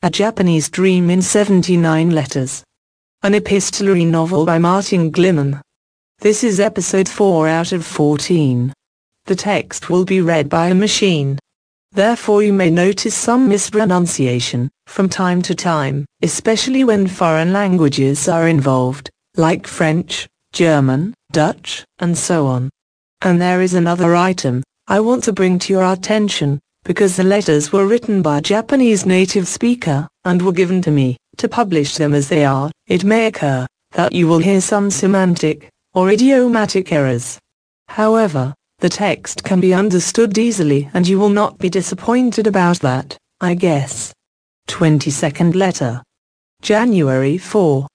A Japanese Dream in 79 Letters. An epistolary novel by Martin Glimmen. This is episode 4 out of 14. The text will be read by a machine. Therefore you may notice some mispronunciation from time to time, especially when foreign languages are involved, like French, German, Dutch, and so on. And there is another item I want to bring to your attention, because the letters were written by a Japanese native speaker, and were given to me, to publish them as they are. It may occur that you will hear some semantic or idiomatic errors. However, the text can be understood easily and you will not be disappointed about that, I guess. 22nd letter. January 4,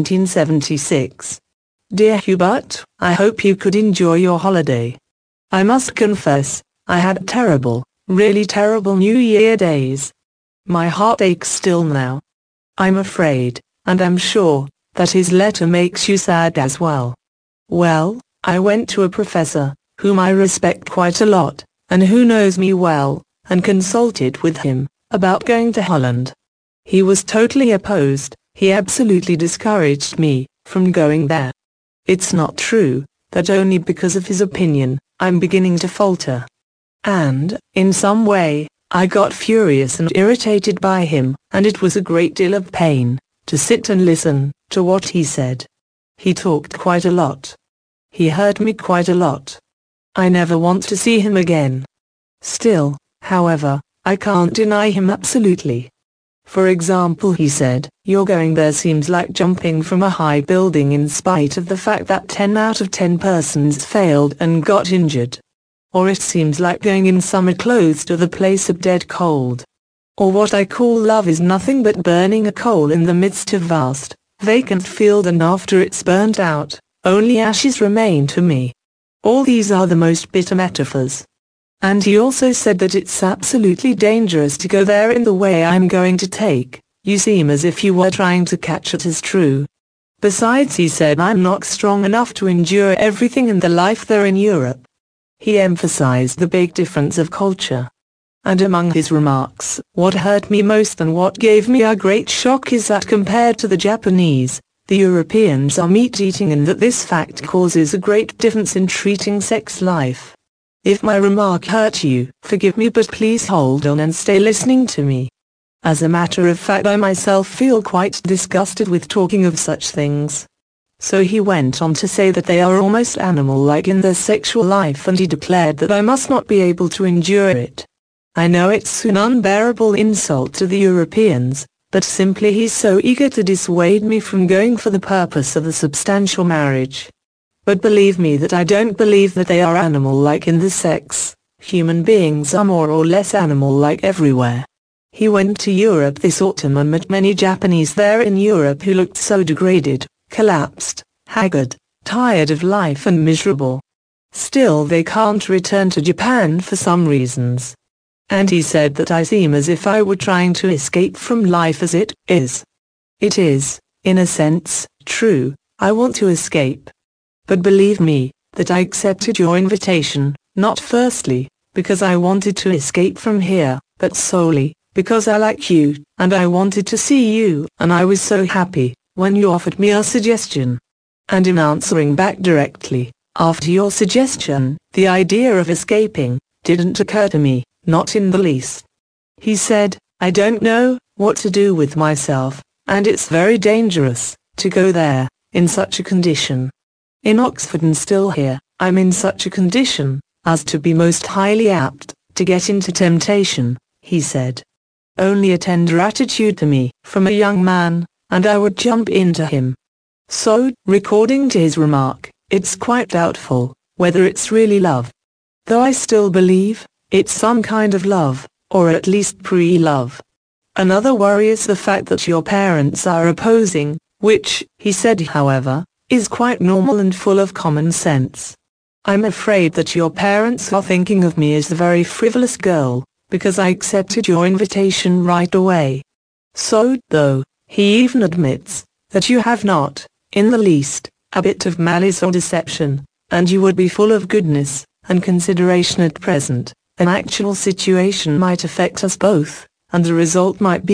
1976. Dear Hubert, I hope you could enjoy your holiday. I must confess, I had terrible, really terrible New Year days. My heart aches still now. I'm afraid, and I'm sure, that his letter makes you sad as well. Well, I went to a professor, whom I respect quite a lot, and who knows me well, and consulted with him about going to Holland. He was totally opposed. He absolutely discouraged me from going there. It's not true that only because of his opinion, I'm beginning to falter. And, in some way, I got furious and irritated by him, and it was a great deal of pain to sit and listen to what he said. He talked quite a lot. He hurt me quite a lot. I never want to see him again. Still, however, I can't deny him absolutely. For example, he said, "Your going there seems like jumping from a high building in spite of the fact that 10 out of 10 persons failed and got injured. Or it seems like going in summer clothes to the place of dead cold. Or what I call love is nothing but burning a coal in the midst of vast, vacant field, and after it's burnt out, only ashes remain to me. All these are the most bitter metaphors." And he also said that it's absolutely dangerous to go there in the way I'm going to take. You seem as if you were trying to catch it as true. Besides, he said, I'm not strong enough to endure everything in the life there in Europe. He emphasized the big difference of culture. And among his remarks, what hurt me most and what gave me a great shock is that compared to the Japanese, the Europeans are meat-eating, and that this fact causes a great difference in treating sex life. If my remark hurt you, forgive me, but please hold on and stay listening to me. As a matter of fact, I myself feel quite disgusted with talking of such things. So he went on to say that they are almost animal-like in their sexual life, and he declared that I must not be able to endure it. I know it's an unbearable insult to the Europeans, but simply he's so eager to dissuade me from going for the purpose of a substantial marriage. But believe me that I don't believe that they are animal-like in the sex. Human beings are more or less animal-like everywhere. He went to Europe this autumn and met many Japanese there in Europe who looked so degraded, collapsed, haggard, tired of life, and miserable. Still they can't return to Japan for some reasons. And he said that I seem as if I were trying to escape from life as it is. It is, in a sense, true. I want to escape. But believe me, that I accepted your invitation, not firstly, because I wanted to escape from here, but solely because I like you, and I wanted to see you, and I was so happy when you offered me a suggestion. And in answering back directly, after your suggestion, the idea of escaping didn't occur to me, not in the least. He said, I don't know what to do with myself, and it's very dangerous to go there in such a condition. In Oxford and still here, I'm in such a condition as to be most highly apt to get into temptation, he said. Only a tender attitude to me from a young man, and I would jump into him. So, according to his remark, it's quite doubtful whether it's really love. Though I still believe it's some kind of love, or at least pre-love. Another worry is the fact that your parents are opposing, which, he said, however, is quite normal and full of common sense. I'm afraid that your parents are thinking of me as a very frivolous girl, because I accepted your invitation right away. So, though, he even admits that you have not, in the least, a bit of malice or deception, and you would be full of goodness and consideration at present, an actual situation might affect us both, and the result might be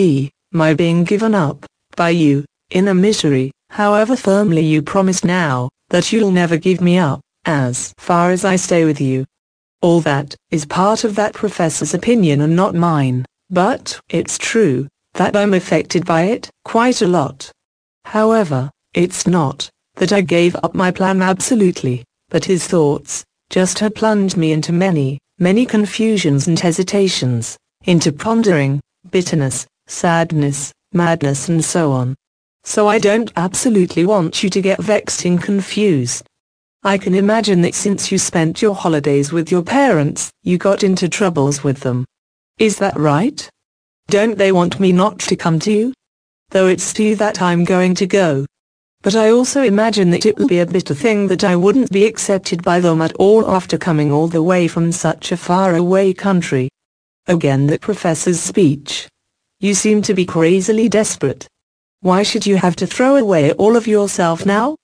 my being given up, by you, in a misery, however firmly you promise now, that you'll never give me up, as far as I stay with you. All that is part of that professor's opinion and not mine, but it's true that I'm affected by it quite a lot. However, it's not that I gave up my plan absolutely, but his thoughts just had plunged me into many, many confusions and hesitations, into pondering, bitterness, sadness, madness and so on. So I don't absolutely want you to get vexed and confused. I can imagine that since you spent your holidays with your parents, you got into troubles with them. Is that right? Don't they want me not to come to you? Though it's to you that I'm going to go. But I also imagine that it will be a bitter thing that I wouldn't be accepted by them at all after coming all the way from such a far-away country. Again that professor's speech. You seem to be crazily desperate. Why should you have to throw away all of yourself now?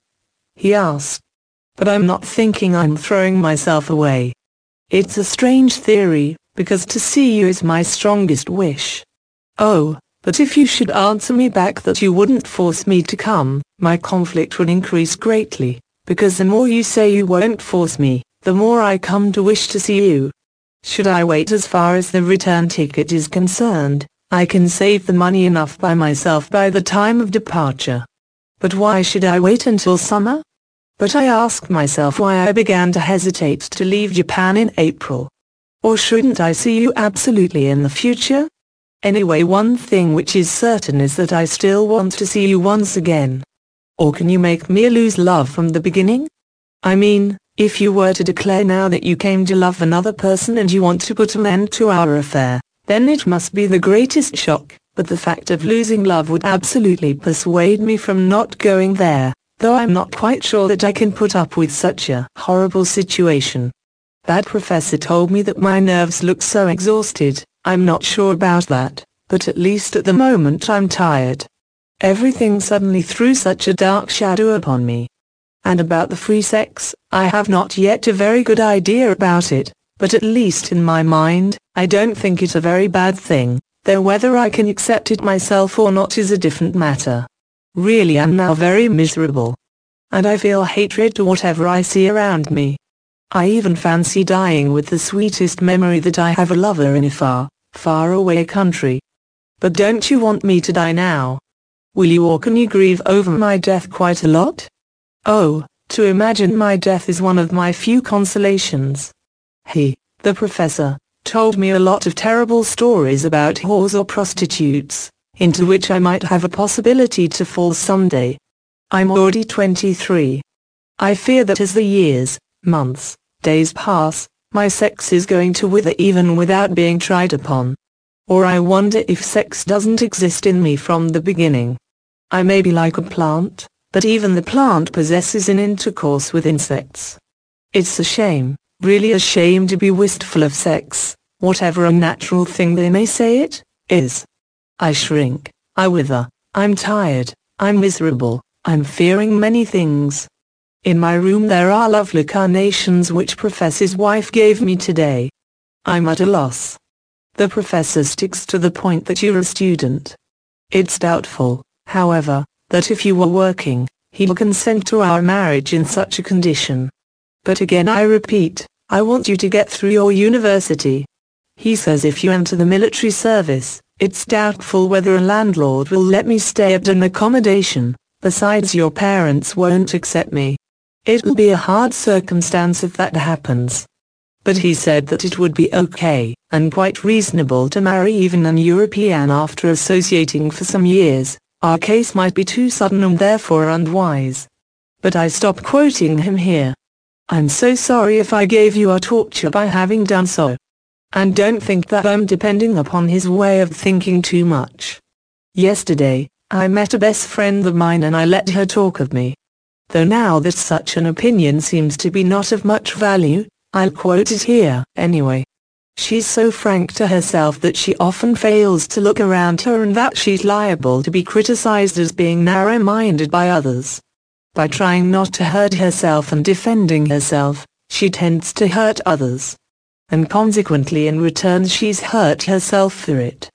He asked. But I'm not thinking I'm throwing myself away. It's a strange theory, because to see you is my strongest wish. Oh, but if you should answer me back that you wouldn't force me to come, my conflict would increase greatly, because the more you say you won't force me, the more I come to wish to see you. Should I wait as far as the return ticket is concerned, I can save the money enough by myself by the time of departure. But why should I wait until summer? But I asked myself why I began to hesitate to leave Japan in April. Or shouldn't I see you absolutely in the future? Anyway, one thing which is certain is that I still want to see you once again. Or can you make me lose love from the beginning? I mean, if you were to declare now that you came to love another person and you want to put an end to our affair, then it must be the greatest shock, but the fact of losing love would absolutely persuade me from not going there, though I'm not quite sure that I can put up with such a horrible situation. That professor told me that my nerves look so exhausted. I'm not sure about that, but at least at the moment I'm tired. Everything suddenly threw such a dark shadow upon me. And about the free sex, I have not yet a very good idea about it, but at least in my mind, I don't think it a very bad thing, though whether I can accept it myself or not is a different matter. Really, I'm now very miserable. And I feel hatred to whatever I see around me. I even fancy dying with the sweetest memory that I have a lover in a far, far away country. But don't you want me to die now? Will you, or can you grieve over my death quite a lot? Oh, to imagine my death is one of my few consolations. He, the professor, told me a lot of terrible stories about whores or prostitutes, into which I might have a possibility to fall someday. I'm already 23. I fear that as the years, months, days pass, my sex is going to wither even without being tried upon. Or I wonder if sex doesn't exist in me from the beginning. I may be like a plant, but even the plant possesses an intercourse with insects. It's a shame, really a shame to be wistful of sex, whatever unnatural thing they may say it is. I shrink, I wither, I'm tired, I'm miserable, I'm fearing many things. In my room there are lovely carnations which Professor's wife gave me today. I'm at a loss. The professor sticks to the point that you're a student. It's doubtful, however, that if you were working, he'll consent to our marriage in such a condition. But again I repeat, I want you to get through your university. He says if you enter the military service, it's doubtful whether a landlord will let me stay at an accommodation, besides your parents won't accept me. It'll be a hard circumstance if that happens. But he said that it would be okay, and quite reasonable to marry even an European after associating for some years. Our case might be too sudden and therefore unwise. But I stop quoting him here. I'm so sorry if I gave you a torture by having done so. And don't think that I'm depending upon his way of thinking too much. Yesterday, I met a best friend of mine and I let her talk of me. Though now that such an opinion seems to be not of much value, I'll quote it here anyway. She's so frank to herself that she often fails to look around her and that she's liable to be criticized as being narrow-minded by others. By trying not to hurt herself and defending herself, she tends to hurt others. And consequently in return she's hurt herself for it.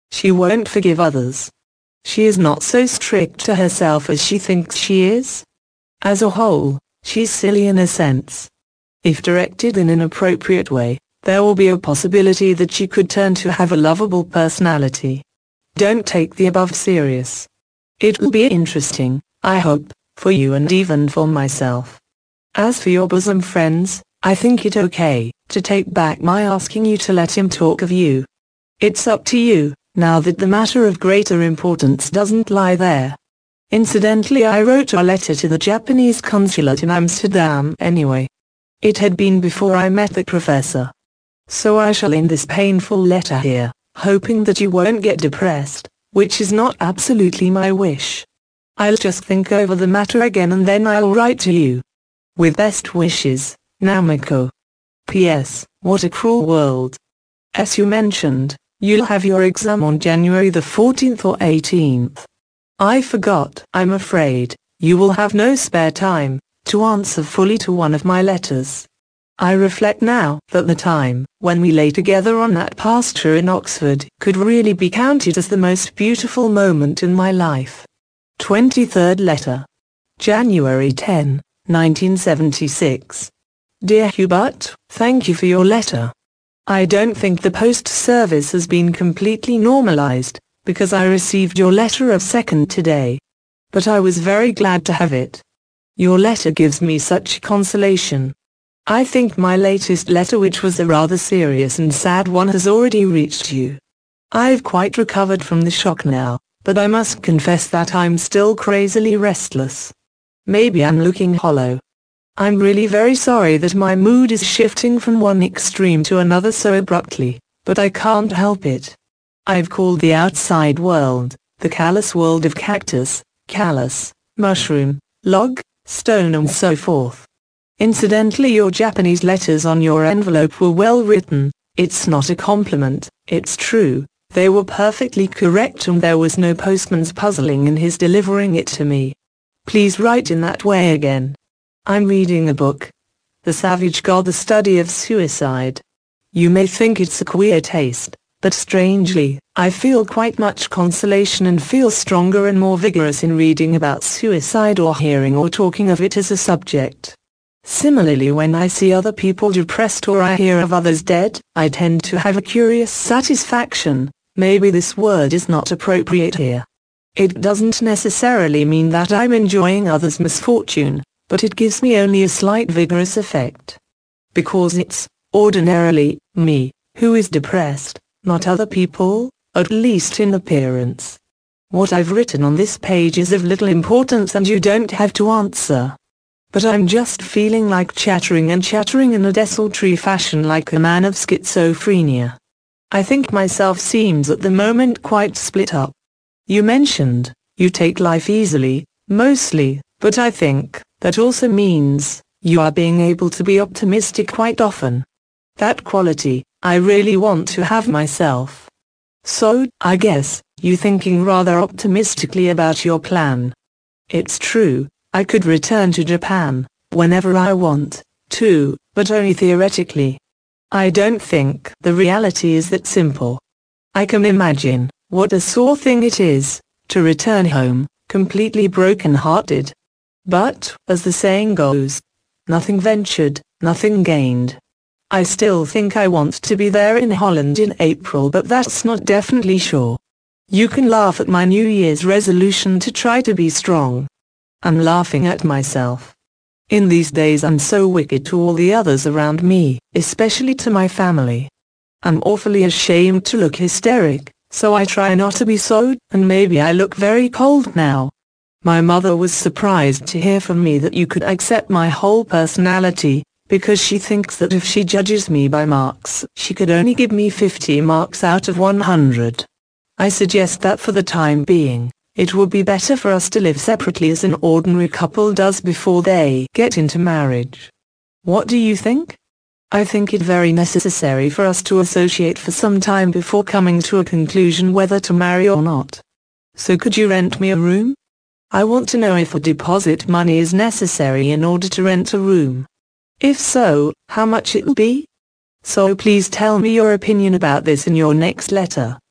She won't forgive others. She is not so strict to herself as she thinks she is. As a whole, she's silly in a sense. If directed in an appropriate way, there will be a possibility that she could turn to have a lovable personality. Don't take the above serious. It will be interesting, I hope, for you and even for myself. As for your bosom friends, I think it okay to take back my asking you to let him talk of you. It's up to you, now that the matter of greater importance doesn't lie there. Incidentally, I wrote a letter to the Japanese consulate in Amsterdam anyway. It had been before I met the professor. So I shall end this painful letter here, hoping that you won't get depressed, which is not absolutely my wish. I'll just think over the matter again and then I'll write to you. With best wishes, Namiko. P.S. What a cruel world. As you mentioned, you'll have your exam on January the 14th or 18th. I forgot. I'm afraid you will have no spare time to answer fully to one of my letters. I reflect now that the time when we lay together on that pasture in Oxford could really be counted as the most beautiful moment in my life. 23rd letter. January 10, 1976. Dear Hubert, thank you for your letter. I don't think the post service has been completely normalized, because I received your letter of 2nd today. But I was very glad to have it. Your letter gives me such consolation. I think my latest letter, which was a rather serious and sad one, has already reached you. I've quite recovered from the shock now, but I must confess that I'm still crazily restless. Maybe I'm looking hollow. I'm really very sorry that my mood is shifting from one extreme to another so abruptly, but I can't help it. I've called the outside world, the callous world of cactus, callus, mushroom, log, stone and so forth. Incidentally, your Japanese letters on your envelope were well written. It's not a compliment, it's true. They were perfectly correct and there was no postman's puzzling in his delivering it to me. Please write in that way again. I'm reading a book, The Savage God, the Study of Suicide. You may think it's a queer taste, but strangely, I feel quite much consolation and feel stronger and more vigorous in reading about suicide or hearing or talking of it as a subject. Similarly, when I see other people depressed or I hear of others dead, I tend to have a curious satisfaction. Maybe this word is not appropriate here. It doesn't necessarily mean that I'm enjoying others' misfortune, but it gives me only a slight vigorous effect. Because it's, ordinarily, me, who is depressed, not other people, at least in appearance. What I've written on this page is of little importance and you don't have to answer. But I'm just feeling like chattering in a desultory fashion like a man of schizophrenia. I think myself seems at the moment quite split up. You mentioned, you take life easily, mostly, but I think that also means you are being able to be optimistic quite often. That quality, I really want to have myself. So, I guess, you're thinking rather optimistically about your plan. It's true, I could return to Japan, whenever I want to, but only theoretically. I don't think the reality is that simple. I can imagine what a sore thing it is to return home, completely broken-hearted. But, as the saying goes, nothing ventured, nothing gained. I still think I want to be there in Holland in April, but that's not definitely sure. You can laugh at my New Year's resolution to try to be strong. I'm laughing at myself. In these days I'm so wicked to all the others around me, especially to my family. I'm awfully ashamed to look hysteric, so I try not to be so, and maybe I look very cold now. My mother was surprised to hear from me that you could accept my whole personality, because she thinks that if she judges me by marks, she could only give me 50 marks out of 100. I suggest that for the time being, it would be better for us to live separately as an ordinary couple does before they get into marriage. What do you think? I think it very necessary for us to associate for some time before coming to a conclusion whether to marry or not. So could you rent me a room? I want to know if a deposit money is necessary in order to rent a room. If so, how much it'll be? So please tell me your opinion about this in your next letter.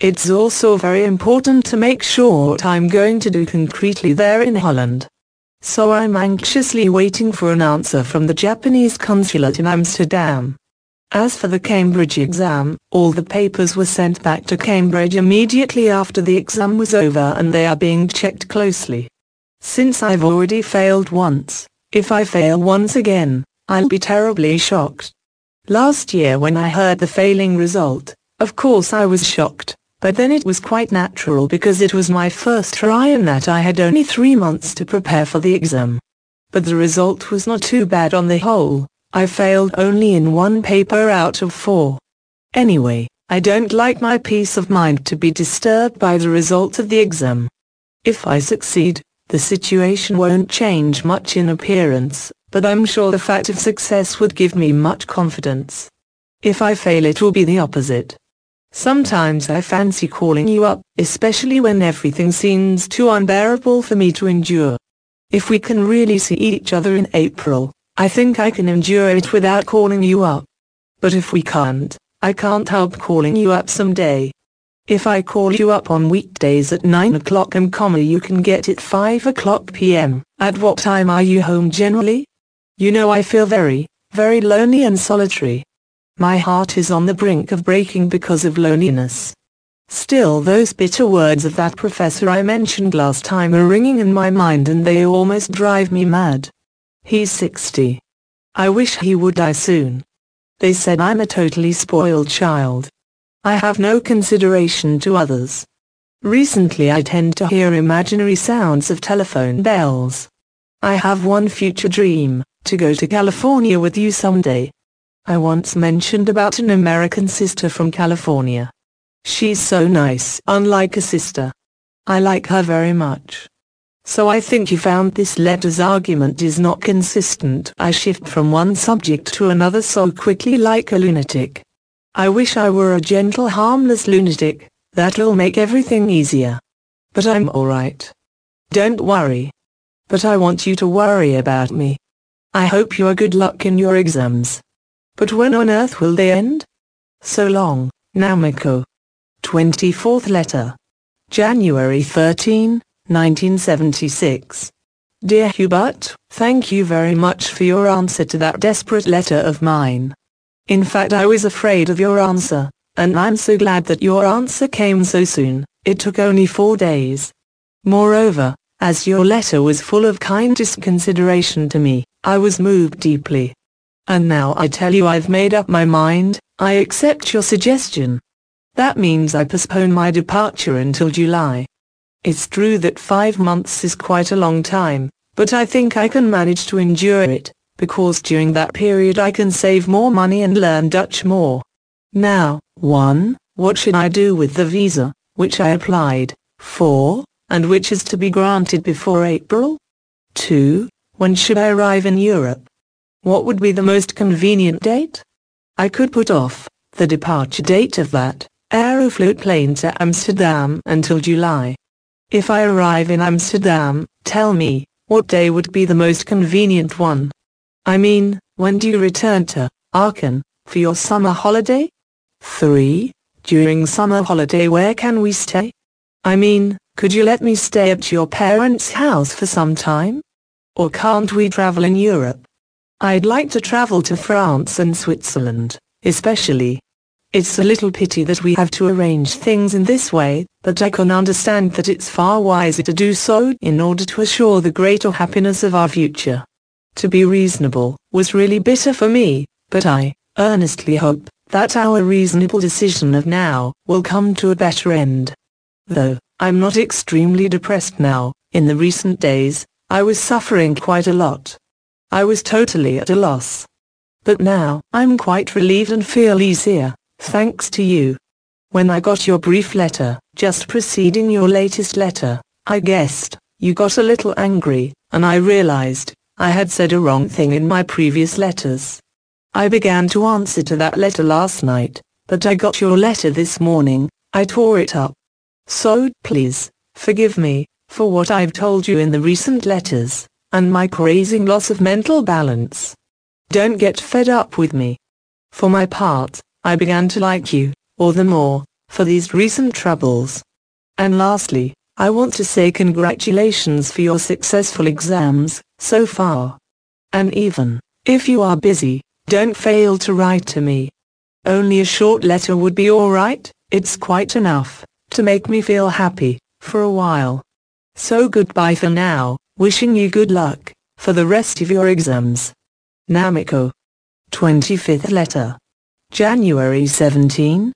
It's also very important to make sure what I'm going to do concretely there in Holland. So I'm anxiously waiting for an answer from the Japanese consulate in Amsterdam. As for the Cambridge exam, all the papers were sent back to Cambridge immediately after the exam was over and they are being checked closely. Since I've already failed once, if I fail once again, I'll be terribly shocked. Last year when I heard the failing result, of course I was shocked, but then it was quite natural because it was my first try and that I had only 3 months to prepare for the exam. But the result was not too bad on the whole. I failed only in 1 paper out of 4. Anyway, I don't like my peace of mind to be disturbed by the result of the exam. If I succeed, the situation won't change much in appearance, but I'm sure the fact of success would give me much confidence. If I fail, it will be the opposite. Sometimes I fancy calling you up, especially when everything seems too unbearable for me to endure. If we can really see each other in April, I think I can endure it without calling you up. But if we can't, I can't help calling you up someday. If I call you up on weekdays at 9 o'clock and you can get it 5 o'clock p.m., at what time are you home generally? You know I feel very, very lonely and solitary. My heart is on the brink of breaking because of loneliness. Still, those bitter words of that professor I mentioned last time are ringing in my mind and they almost drive me mad. He's 60. I wish he would die soon. They said I'm a totally spoiled child. I have no consideration to others. Recently I tend to hear imaginary sounds of telephone bells. I have one future dream, to go to California with you someday. I once mentioned about an American sister from California. She's so nice, unlike a sister. I like her very much. So I think you found this letter's argument is not consistent. I shift from one subject to another so quickly like a lunatic. I wish I were a gentle, harmless lunatic, that'll make everything easier. But I'm alright. Don't worry. But I want you to worry about me. I hope you are good luck in your exams. But when on earth will they end? So long, Namiko. 24th letter. January 13, 1976. Dear Hubert, thank you very much for your answer to that desperate letter of mine. In fact, I was afraid of your answer, and I'm so glad that your answer came so soon. It took only 4 days. Moreover, as your letter was full of kindest consideration to me, I was moved deeply. And now I tell you I've made up my mind. I accept your suggestion. That means I postpone my departure until July. It's true that 5 months is quite a long time, but I think I can manage to endure it, because during that period I can save more money and learn Dutch more. Now, 1. What should I do with the visa, which I applied for, and which is to be granted before April? 2. When should I arrive in Europe? What would be the most convenient date? I could put off the departure date of that Aeroflot plane to Amsterdam until July. If I arrive in Amsterdam, tell me, what day would be the most convenient one? I mean, when do you return to Aachen for your summer holiday? 3. During summer holiday where can we stay? I mean, could you let me stay at your parents' house for some time? Or can't we travel in Europe? I'd like to travel to France and Switzerland, especially. It's a little pity that we have to arrange things in this way, but I can understand that it's far wiser to do so in order to assure the greater happiness of our future. To be reasonable was really bitter for me, but I earnestly hope that our reasonable decision of now will come to a better end. Though I'm not extremely depressed now, in the recent days, I was suffering quite a lot. I was totally at a loss. But now, I'm quite relieved and feel easier, thanks to you. When I got your brief letter, just preceding your latest letter, I guessed you got a little angry, and I realized I had said a wrong thing in my previous letters. I began to answer to that letter last night, but I got your letter this morning. I tore it up. So, please, forgive me, for what I've told you in the recent letters, and my crazy loss of mental balance. Don't get fed up with me. For my part, I began to like you, all the more, for these recent troubles. And lastly, I want to say congratulations for your successful exams so far. And even if you are busy, don't fail to write to me. Only a short letter would be alright, it's quite enough to make me feel happy for a while. So goodbye for now, wishing you good luck for the rest of your exams. Namiko. 25th letter. January 17,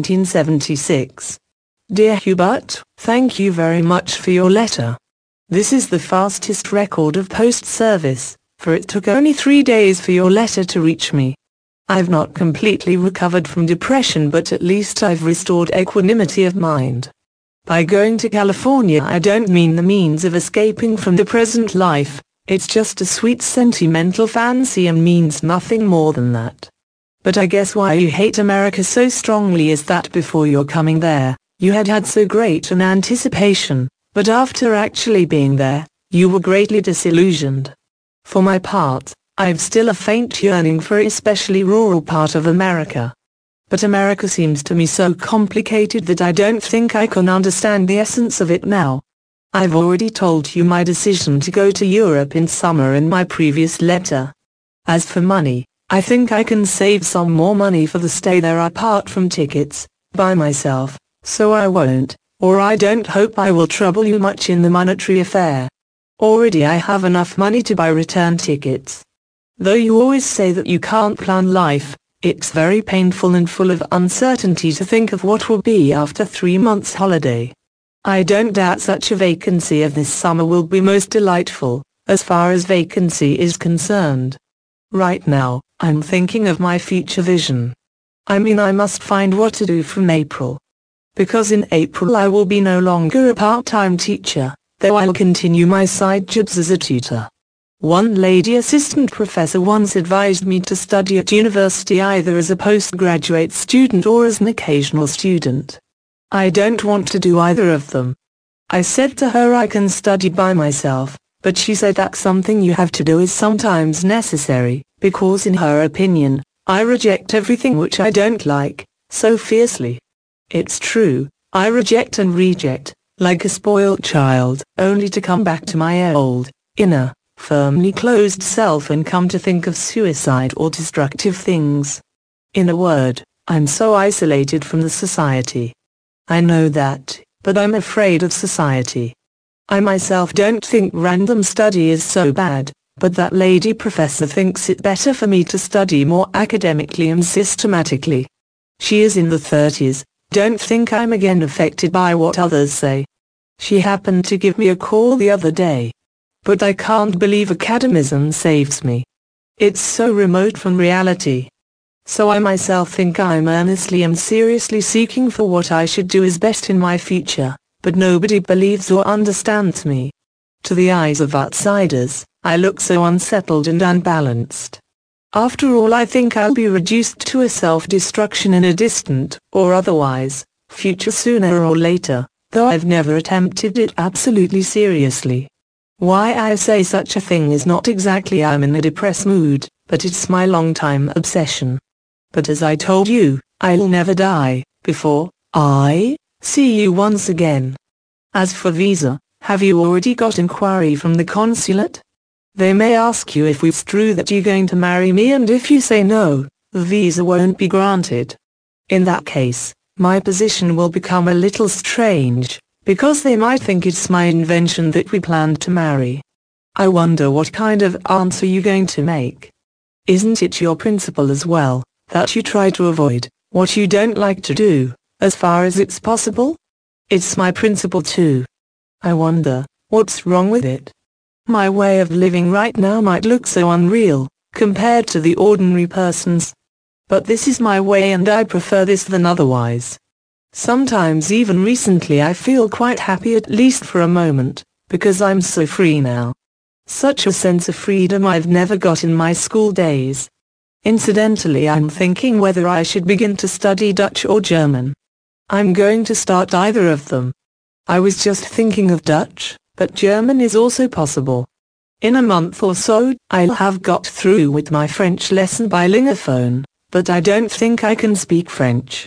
1976. Dear Hubert, thank you very much for your letter. This is the fastest record of post service, for it took only 3 days for your letter to reach me. I've not completely recovered from depression, but at least I've restored equanimity of mind. By going to California, I don't mean the means of escaping from the present life, it's just a sweet sentimental fancy and means nothing more than that. But I guess why you hate America so strongly is that before your coming there, you had so great an anticipation, but after actually being there, you were greatly disillusioned. For my part, I've still a faint yearning for especially rural part of America. But America seems to me so complicated that I don't think I can understand the essence of it now. I've already told you my decision to go to Europe in summer in my previous letter. As for money, I think I can save some more money for the stay there apart from tickets, by myself, so I won't, or I don't hope I will trouble you much in the monetary affair. Already I have enough money to buy return tickets. Though you always say that you can't plan life, it's very painful and full of uncertainty to think of what will be after 3 months' holiday. I don't doubt such a vacancy of this summer will be most delightful, as far as vacancy is concerned. Right now, I'm thinking of my future vision. I mean, I must find what to do from April. Because in April I will be no longer a part-time teacher, though I'll continue my side jobs as a tutor. One lady assistant professor once advised me to study at university either as a postgraduate student or as an occasional student. I don't want to do either of them. I said to her I can study by myself, but she said that something you have to do is sometimes necessary, because in her opinion, I reject everything which I don't like, so fiercely. It's true, I reject and reject, like a spoiled child, only to come back to my old, inner, firmly closed self and come to think of suicide or destructive things. In a word, I'm so isolated from the society. I know that, but I'm afraid of society. I myself don't think random study is so bad, but that lady professor thinks it better for me to study more academically and systematically. She is in the 30s, don't think I'm again affected by what others say. She happened to give me a call the other day. But I can't believe academism saves me. It's so remote from reality. So I myself think I'm earnestly and seriously seeking for what I should do is best in my future, but nobody believes or understands me. To the eyes of outsiders, I look so unsettled and unbalanced. After all, I think I'll be reduced to a self-destruction in a distant, or otherwise, future sooner or later, though I've never attempted it absolutely seriously. Why I say such a thing is not exactly I'm in a depressed mood, but it's my long-time obsession. But as I told you, I'll never die before I see you once again. As for visa, have you already got inquiry from the consulate? They may ask you if it's true that you're going to marry me, and if you say no, the visa won't be granted. In that case, my position will become a little strange, because they might think it's my invention that we planned to marry. I wonder what kind of answer you're going to make. Isn't it your principle as well, that you try to avoid what you don't like to do, as far as it's possible? It's my principle too. I wonder, what's wrong with it? My way of living right now might look so unreal, compared to the ordinary person's. But this is my way, and I prefer this than otherwise. Sometimes even recently I feel quite happy, at least for a moment, because I'm so free now. Such a sense of freedom I've never got in my school days. Incidentally, I'm thinking whether I should begin to study Dutch or German. I'm going to start either of them. I was just thinking of Dutch, but German is also possible. In a month or so, I'll have got through with my French lesson by Lingophone, but I don't think I can speak French.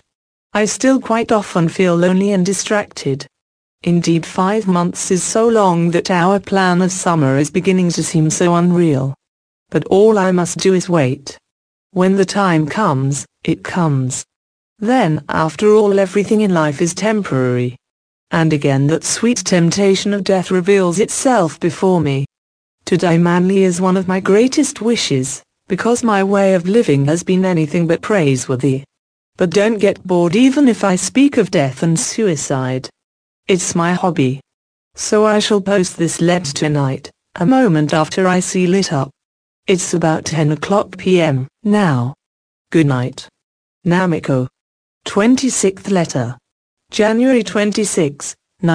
I still quite often feel lonely and distracted. Indeed, 5 months is so long that our plan of summer is beginning to seem so unreal. But all I must do is wait. When the time comes, it comes. Then, after all, everything in life is temporary. And again that sweet temptation of death reveals itself before me. To die manly is one of my greatest wishes, because my way of living has been anything but praiseworthy. But don't get bored even if I speak of death and suicide. It's my hobby. So I shall post this letter tonight, a moment after I seal it up. It's about 10 o'clock p.m. now. Good night. Namiko. 26th letter. January 26,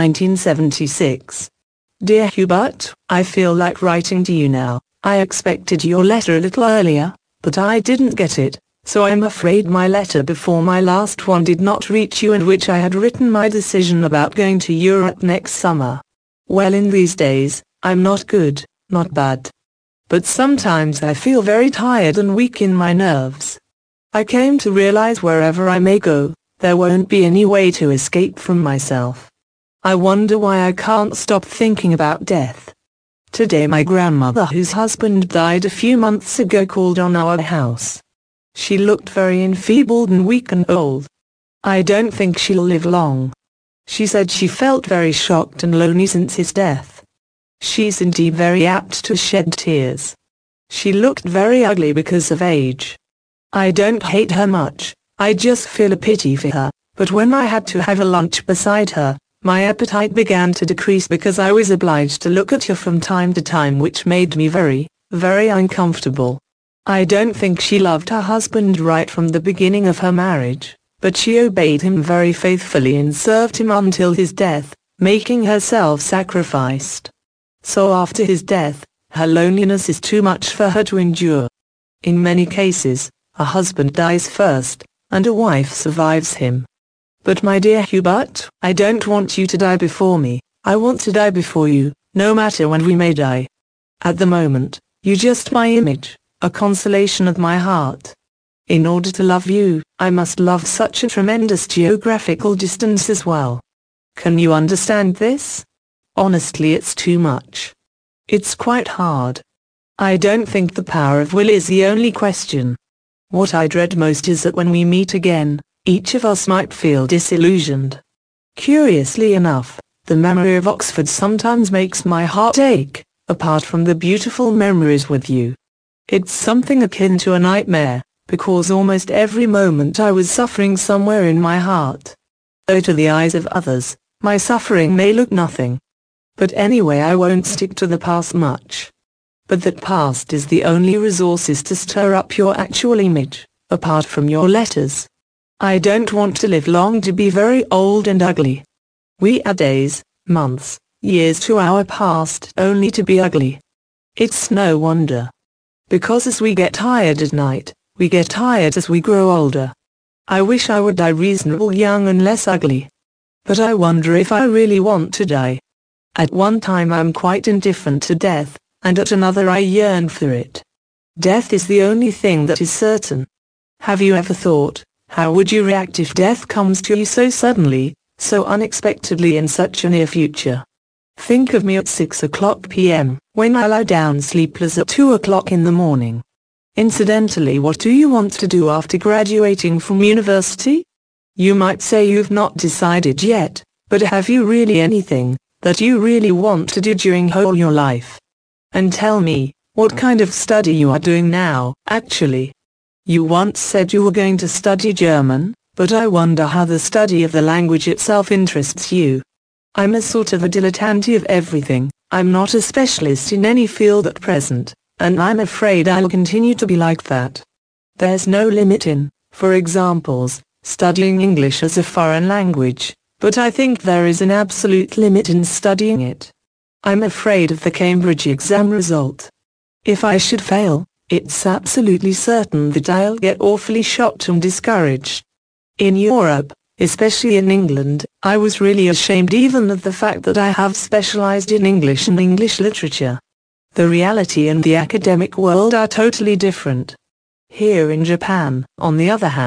1976. Dear Hubert, I feel like writing to you now. I expected your letter a little earlier, but I didn't get it, so I'm afraid my letter before my last one did not reach you, in which I had written my decision about going to Europe next summer. Well, in these days, I'm not good, not bad. But sometimes I feel very tired and weak in my nerves. I came to realize wherever I may go, there won't be any way to escape from myself. I wonder why I can't stop thinking about death. Today my grandmother, whose husband died a few months ago, called on our house. She looked very enfeebled and weak and old. I don't think she'll live long. She said she felt very shocked and lonely since his death. She's indeed very apt to shed tears. She looked very ugly because of age. I don't hate her much, I just feel a pity for her, but when I had to have a lunch beside her, my appetite began to decrease because I was obliged to look at her from time to time, which made me very, very uncomfortable. I don't think she loved her husband right from the beginning of her marriage, but she obeyed him very faithfully and served him until his death, making herself sacrificed. So after his death, her loneliness is too much for her to endure. In many cases, a husband dies first, and a wife survives him. But my dear Hubert, I don't want you to die before me, I want to die before you, no matter when we may die. At the moment, you're just my image, a consolation of my heart. In order to love you, I must love such a tremendous geographical distance as well. Can you understand this? Honestly, it's too much. It's quite hard. I don't think the power of will is the only question. What I dread most is that when we meet again, each of us might feel disillusioned. Curiously enough, the memory of Oxford sometimes makes my heart ache, apart from the beautiful memories with you. It's something akin to a nightmare, because almost every moment I was suffering somewhere in my heart. Though to the eyes of others, my suffering may look nothing. But anyway, I won't stick to the past much. But that past is the only resources to stir up your actual image, apart from your letters. I don't want to live long to be very old and ugly. We add days, months, years to our past only to be ugly. It's no wonder. Because as we get tired at night, we get tired as we grow older. I wish I would die reasonable young and less ugly. But I wonder if I really want to die. At one time I'm quite indifferent to death, and at another I yearn for it. Death is the only thing that is certain. Have you ever thought, how would you react if death comes to you so suddenly, so unexpectedly in such a near future? Think of me at 6 o'clock p.m., when I lie down sleepless at 2 o'clock in the morning. Incidentally, what do you want to do after graduating from university? You might say you've not decided yet, but have you really anything that you really want to do during whole your life? And tell me, what kind of study you are doing now, actually. You once said you were going to study German, but I wonder how the study of the language itself interests you. I'm a sort of a dilettante of everything, I'm not a specialist in any field at present, and I'm afraid I'll continue to be like that. There's no limit in, for examples, studying English as a foreign language, but I think there is an absolute limit in studying it. I'm afraid of the Cambridge exam result. If I should fail, it's absolutely certain that I'll get awfully shocked and discouraged. In Europe, especially in England, I was really ashamed even of the fact that I have specialized in English and English literature. The reality and the academic world are totally different. Here in Japan, on the other hand,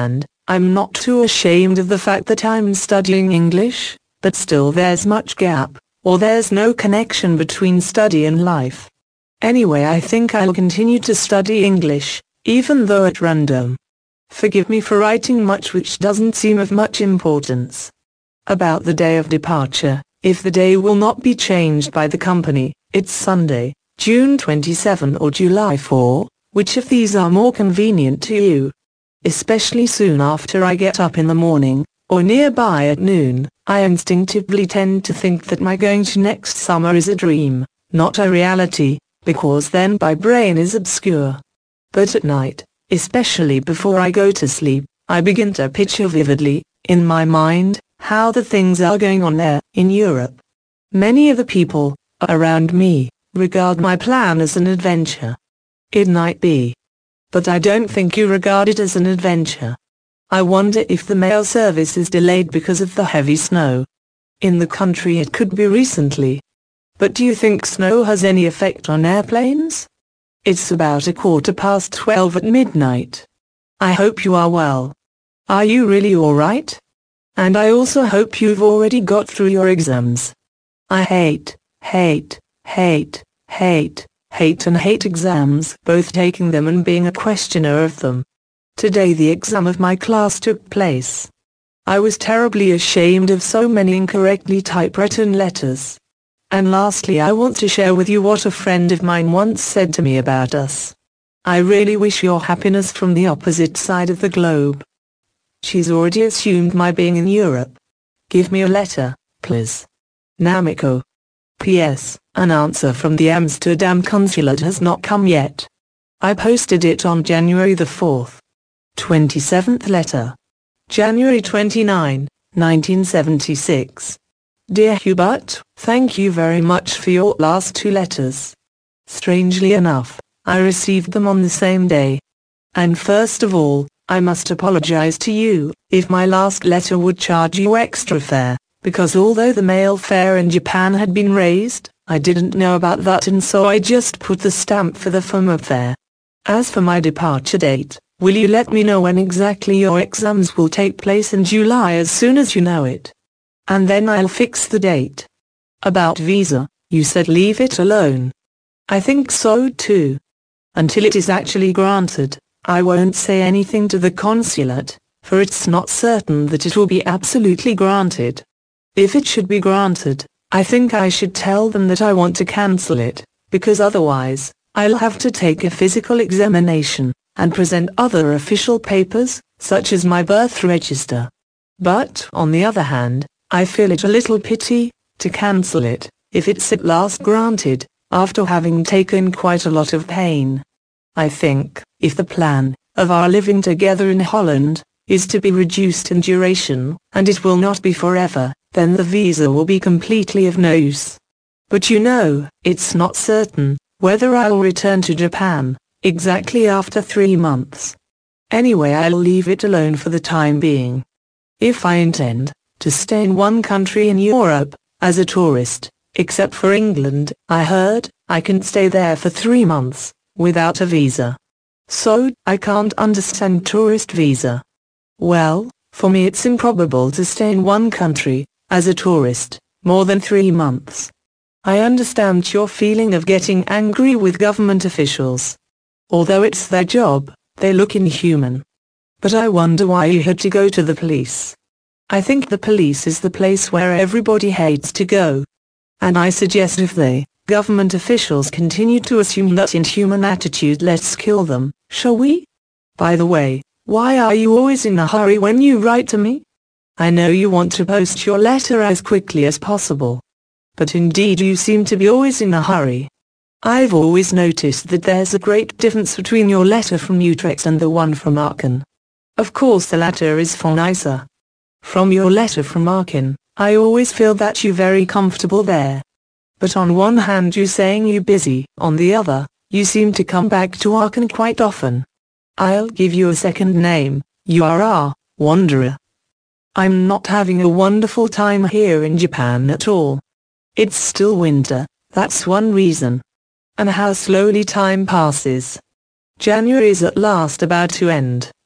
I'm not too ashamed of the fact that I'm studying English, but still there's much gap, or there's no connection between study and life. Anyway, I think I'll continue to study English, even though at random. Forgive me for writing much which doesn't seem of much importance. About the day of departure, if the day will not be changed by the company, it's Sunday, June 27 or July 4, which of these are more convenient to you? Especially soon after I get up in the morning, or nearby at noon, I instinctively tend to think that my going to next summer is a dream, not a reality, because then my brain is obscure. But at night, especially before I go to sleep, I begin to picture vividly, in my mind, how the things are going on there, in Europe. Many of the people around me regard my plan as an adventure. It might be. But I don't think you regard it as an adventure. I wonder if the mail service is delayed because of the heavy snow. In the country it could be recently. But do you think snow has any effect on airplanes? It's about 12:15 at midnight. I hope you are well. Are you really alright? And I also hope you've already got through your exams. I hate and hate exams, both taking them and being a questioner of them. Today the exam of my class took place. I was terribly ashamed of so many incorrectly typewritten letters. And lastly, I want to share with you what a friend of mine once said to me about us. I really wish your happiness from the opposite side of the globe. She's already assumed my being in Europe. Give me a letter, please. Namiko. P.S. An answer from the Amsterdam consulate has not come yet. I posted it on January the 4th. 27th letter. January 29, 1976. Dear Hubert, thank you very much for your last 2 letters. Strangely enough, I received them on the same day. And first of all, I must apologize to you if my last letter would charge you extra fare, because although the mail fare in Japan had been raised, I didn't know about that, and so I just put the stamp for the former fare. As for my departure date, will you let me know when exactly your exams will take place in July as soon as you know it? And then I'll fix the date. About visa, you said leave it alone. I think so too. Until it is actually granted, I won't say anything to the consulate, for it's not certain that it will be absolutely granted. If it should be granted, I think I should tell them that I want to cancel it, because otherwise, I'll have to take a physical examination, and present other official papers, such as my birth register. But, on the other hand, I feel it a little pity to cancel it, if it's at last granted, after having taken quite a lot of pain. I think, if the plan of our living together in Holland is to be reduced in duration, and it will not be forever, then the visa will be completely of no use. But you know, it's not certain whether I'll return to Japan exactly after 3 months. Anyway, I'll leave it alone for the time being. If I intend to stay in one country in Europe as a tourist, except for England, I heard I can stay there for 3 months without a visa. So, I can't understand tourist visa. Well, for me it's improbable to stay in one country as a tourist more than 3 months. I understand your feeling of getting angry with government officials. Although it's their job, they look inhuman. But I wonder why you had to go to the police. I think the police is the place where everybody hates to go. And I suggest if they, government officials, continue to assume that inhuman attitude, let's kill them, shall we? By the way, why are you always in a hurry when you write to me? I know you want to post your letter as quickly as possible. But indeed you seem to be always in a hurry. I've always noticed that there's a great difference between your letter from Utrecht and the one from Aachen. Of course the latter is far nicer. From your letter from Aachen, I always feel that you're very comfortable there. But on one hand you're saying you're busy, on the other, you seem to come back to Aachen quite often. I'll give you a second name, you are our wanderer. I'm not having a wonderful time here in Japan at all. It's still winter, that's one reason. And how slowly time passes. January is at last about to end.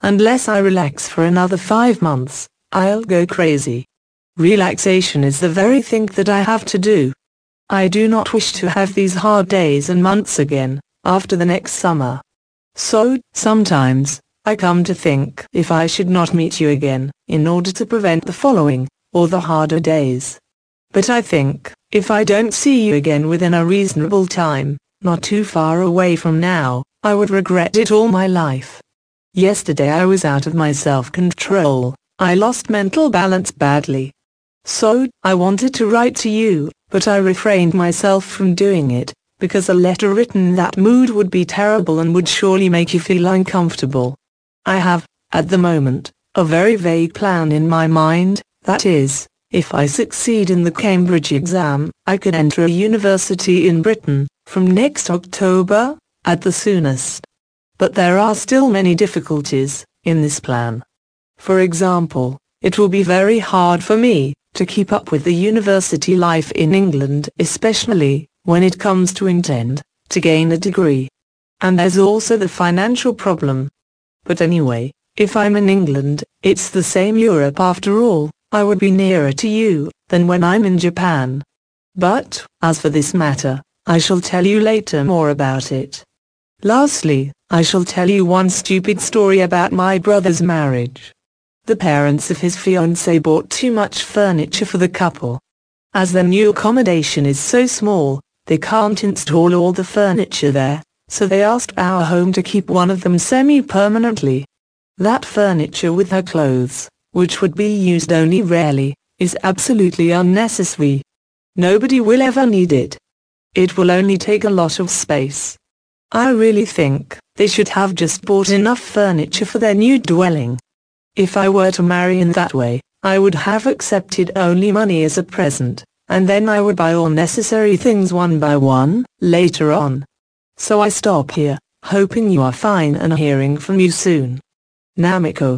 Unless I relax for another 5 months, I'll go crazy. Relaxation is the very thing that I have to do. I do not wish to have these hard days and months again, after the next summer. So, sometimes, I come to think if I should not meet you again, in order to prevent the following, or the harder days. But I think, if I don't see you again within a reasonable time, not too far away from now, I would regret it all my life. Yesterday I was out of my self-control. I lost mental balance badly. So, I wanted to write to you, but I refrained myself from doing it, because a letter written in that mood would be terrible and would surely make you feel uncomfortable. I have, at the moment, a very vague plan in my mind, that is, if I succeed in the Cambridge exam, I could enter a university in Britain, from next October, at the soonest. But there are still many difficulties in this plan. For example, it will be very hard for me to keep up with the university life in England, especially when it comes to intend to gain a degree. And there's also the financial problem. But anyway, if I'm in England, it's the same Europe after all. I would be nearer to you than when I'm in Japan. But, as for this matter, I shall tell you later more about it. Lastly, I shall tell you one stupid story about my brother's marriage. The parents of his fiancée bought too much furniture for the couple. As their new accommodation is so small, they can't install all the furniture there, so they asked our home to keep one of them semi-permanently. That furniture with her clothes, which would be used only rarely, is absolutely unnecessary. Nobody will ever need it. It will only take a lot of space. I really think they should have just bought enough furniture for their new dwelling. If I were to marry in that way, I would have accepted only money as a present, and then I would buy all necessary things one by one, later on. So I stop here, hoping you are fine and hearing from you soon. Namiko.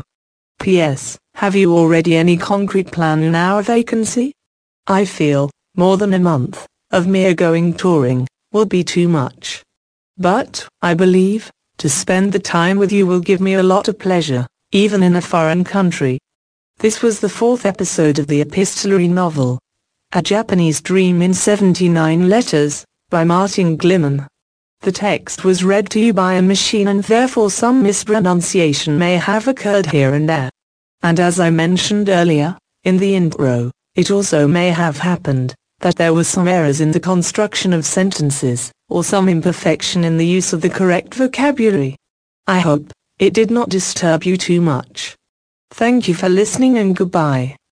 P.S. Have you already any concrete plan in our vacancy? I feel, more than a month, of mere going touring, will be too much. But, I believe, to spend the time with you will give me a lot of pleasure, even in a foreign country. This was the 4th episode of the epistolary novel, A Japanese Dream in 79 Letters, by Martin Glimmon. The text was read to you by a machine and therefore some mispronunciation may have occurred here and there. And as I mentioned earlier, in the intro, it also may have happened that there were some errors in the construction of sentences, or some imperfection in the use of the correct vocabulary. I hope it did not disturb you too much. Thank you for listening and goodbye.